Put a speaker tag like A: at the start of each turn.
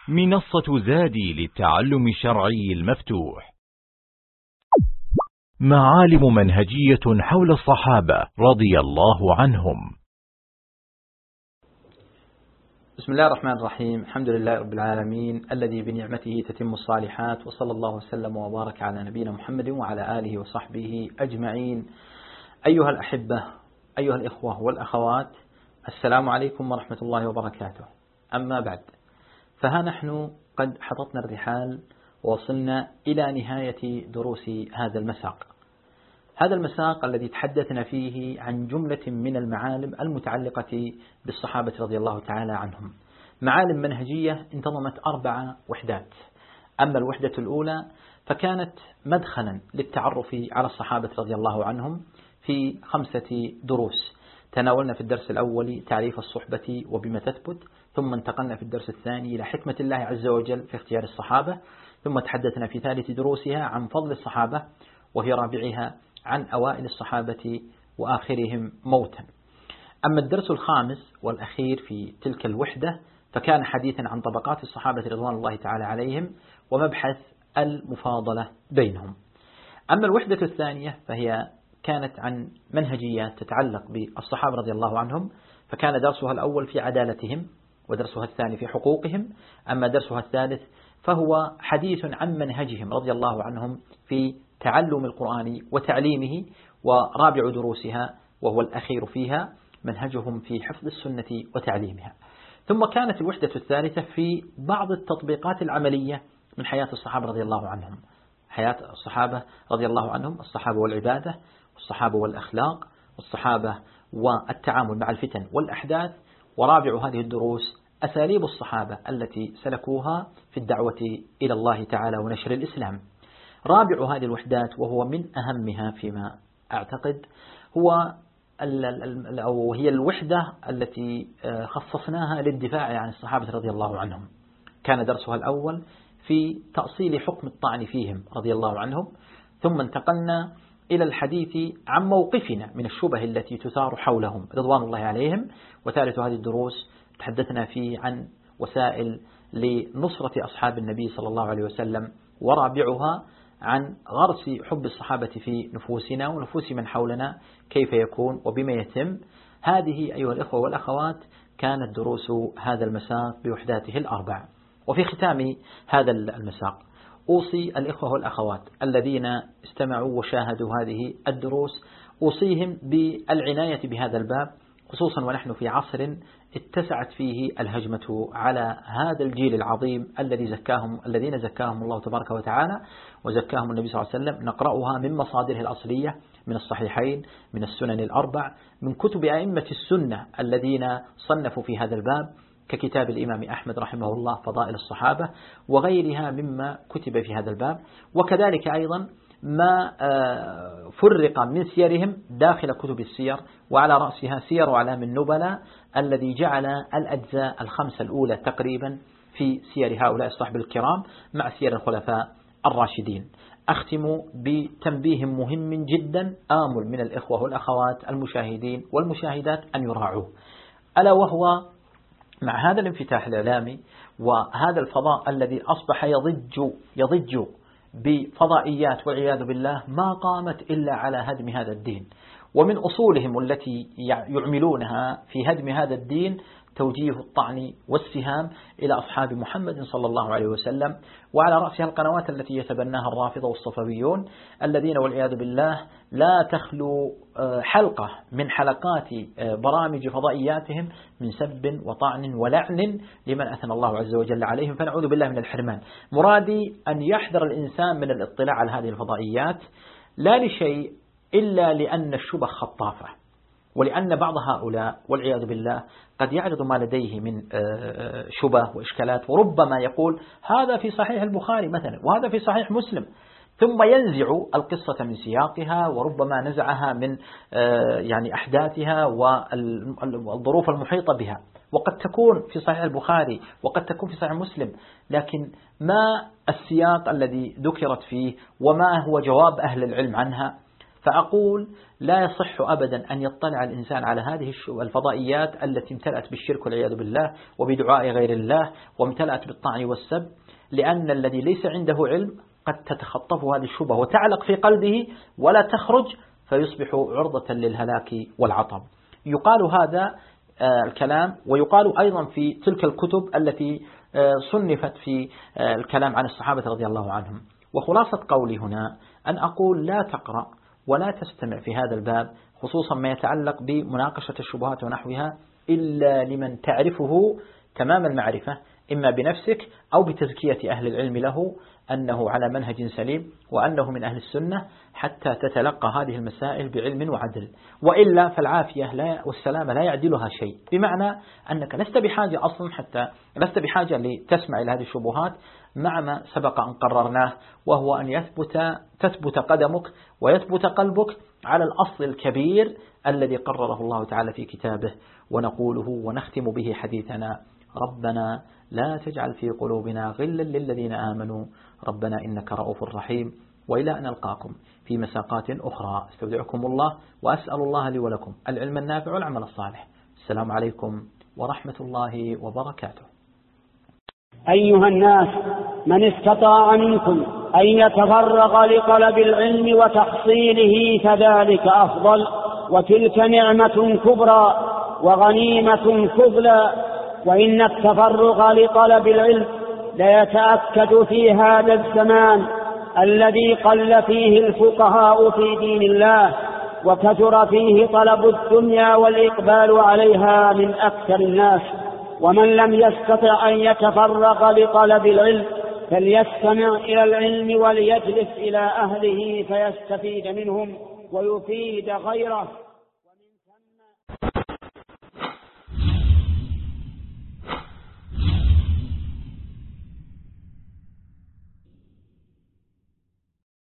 A: منصة زادي للتعلم الشرعي المفتوح. معالم منهجية حول الصحابة رضي الله عنهم.
B: بسم الله الرحمن الرحيم. الحمد لله رب العالمين الذي بنعمته تتم الصالحات، وصلى الله وسلم وبارك على نبينا محمد وعلى آله وصحبه أجمعين. أيها الأحبة، أيها الإخوة والأخوات، السلام عليكم ورحمة الله وبركاته. أما بعد، فها نحن قد حطتنا الرحال ووصلنا إلى نهاية دروس هذا المساق. هذا المساق الذي تحدثنا فيه عن جملة من المعالم المتعلقة بالصحابة رضي الله تعالى عنهم، معالم منهجية انتظمت 4 وحدات. أما الوحدة الأولى فكانت مدخلا للتعرف على الصحابة رضي الله عنهم في 5 دروس. تناولنا في الدرس الأول تعريف الصحبة وبما تثبت، ثم انتقلنا في الدرس الثاني إلى حكمة الله عز وجل في اختيار الصحابة، ثم تحدثنا في ثالث دروسها عن فضل الصحابة، وفي رابعها عن أوائل الصحابة وآخرهم موتا. أما الدرس الخامس والأخير في تلك الوحدة فكان حديثا عن طبقات الصحابة رضوان الله تعالى عليهم ومبحث المفاضلة بينهم. أما الوحدة الثانية فهي كانت عن منهجيات تتعلق بالصحابة رضي الله عنهم، فكان درسها الأول في عدالتهم، ودرسها الثاني في حقوقهم. أما درسها الثالث فهو حديث عن منهجهم رضي الله عنهم في تعلم القرآن وتعليمه، ورابع دروسها وهو الأخير فيها منهجهم في حفظ السنة وتعليمها. ثم كانت الوحدة الثالثة في بعض التطبيقات العملية من حياة الصحابة رضي الله عنهم، حياة الصحابة رضي الله عنهم، الصحابة والعبادة، والصحابة والأخلاق، والصحابة والتعامل مع الفتن والأحداث. ورابع هذه الدروس أساليب الصحابة التي سلكوها في الدعوة إلى الله تعالى ونشر الإسلام. رابع هذه الوحدات وهو من أهمها فيما أعتقد هي الوحدة التي خصصناها للدفاع عن الصحابة رضي الله عنهم. كان درسها الأول في تأصيل حكم الطعن فيهم رضي الله عنهم، ثم انتقلنا إلى الحديث عن موقفنا من الشبه التي تثار حولهم رضوان الله عليهم. وثالث هذه الدروس تحدثنا فيه عن وسائل لنصرة أصحاب النبي صلى الله عليه وسلم، ورابعها عن غرس حب الصحابة في نفوسنا ونفوس من حولنا، كيف يكون وبما يتم. هذه أيها الإخوة والأخوات كانت دروس هذا المساق بوحداته ال4. وفي ختام هذا المساق أوصي الإخوة والأخوات الذين استمعوا وشاهدوا هذه الدروس، أوصيهم بالعناية بهذا الباب، خصوصا ونحن في عصر اتسعت فيه الهجمة على هذا الجيل العظيم الذين زكاهم الله تبارك وتعالى وزكاهم النبي صلى الله عليه وسلم. نقرأها من مصادره الأصلية، من الصحيحين، من السنن ال4، من كتب أئمة السنة الذين صنفوا في هذا الباب، ككتاب الإمام أحمد رحمه الله فضائل الصحابة وغيرها مما كتب في هذا الباب. وكذلك أيضا ما فرق من سيرهم داخل كتب السير، وعلى رأسها سير أعلام النبلاء الذي جعل الأجزاء ال5 الأولى تقريبا في سير هؤلاء الصحابة الكرام مع سير الخلفاء الراشدين. أختم بتنبيه مهم جدا آمل من الإخوة والأخوات المشاهدين والمشاهدات أن يراعوه، ألا وهو مع هذا الانفتاح الإعلامي وهذا الفضاء الذي أصبح يضج بفضائيات والعياذ بالله ما قامت إلا على هدم هذا الدين، ومن أصولهم التي يعملونها في هدم هذا الدين توجيه الطعن والسهام إلى أصحاب محمد صلى الله عليه وسلم، وعلى رأسها القنوات التي يتبناها الرافضة والصفويون الذين والعياذ بالله لا تخلو حلقة من حلقات برامج فضائياتهم من سب وطعن ولعن لمن أثنى الله عز وجل عليهم، فنعوذ بالله من الحرمان. مرادي أن يحذر الإنسان من الاطلاع على هذه الفضائيات، لا لشيء إلا لأن الشبه خطافة، ولأن بعض هؤلاء والعياذ بالله قد يعرض ما لديه من شبه وإشكالات، وربما يقول هذا في صحيح البخاري مثلا وهذا في صحيح مسلم، ثم ينزع القصة من سياقها، وربما نزعها من أحداثها والظروف المحيطة بها، وقد تكون في صحيح البخاري وقد تكون في صحيح مسلم، لكن ما السياق الذي ذكرت فيه وما هو جواب أهل العلم عنها. فأقول لا يصح أبدا أن يطلع الإنسان على هذه الفضائيات التي امتلأت بالشرك والعياذ بالله وبدعاء غير الله وامتلأت بالطعن والسب، لأن الذي ليس عنده علم قد تتخطف هذه الشبهة وتعلق في قلبه ولا تخرج فيصبح عرضة للهلاك والعطب. يقال هذا الكلام، ويقال أيضا في تلك الكتب التي صنفت في الكلام عن الصحابة رضي الله عنهم. وخلاصة قولي هنا أن أقول لا تقرأ ولا تستمع في هذا الباب، خصوصا ما يتعلق بمناقشة الشبهات ونحوها، إلا لمن تعرفه تمام المعرفة، إما بنفسك أو بتزكية أهل العلم له أنه على منهج سليم وأنه من أهل السنة، حتى تتلقى هذه المسائل بعلم وعدل. وإلا فالعافية والسلامة لا يعدلها شيء، بمعنى أنك لست بحاجة أصلا، حتى لست بحاجة لتسمع إلى هذه الشبهات، مع ما سبق أن قررناه، وهو أن تثبت قدمك ويثبت قلبك على الأصل الكبير الذي قرره الله تعالى في كتابه. ونقوله ونختم به حديثنا: ربنا لا تجعل في قلوبنا غلا للذين آمنوا ربنا إنك رؤوف رحيم. وإلى أن نلقاكم في مساقات أخرى، استودعكم الله وأسأل الله لي ولكم العلم النافع والعمل الصالح. السلام عليكم ورحمة الله وبركاته.
C: أيها الناس، من استطاع منكم أن يتفرغ لطلب العلم وتحصيله فذلك أفضل، وتلك نعمة كبرى وغنيمة فضلى. وإن التفرغ لطلب العلم ليتأكد في هذا الزمان الذي قل فيه الفقهاء في دين الله وكثر فيه طلب الدنيا والإقبال عليها من أكثر الناس. ومن لم يستطع أن يتفرغ لطلب العلم فليستمع إلى العلم وليجلس إلى أهله فيستفيد منهم ويفيد غيره.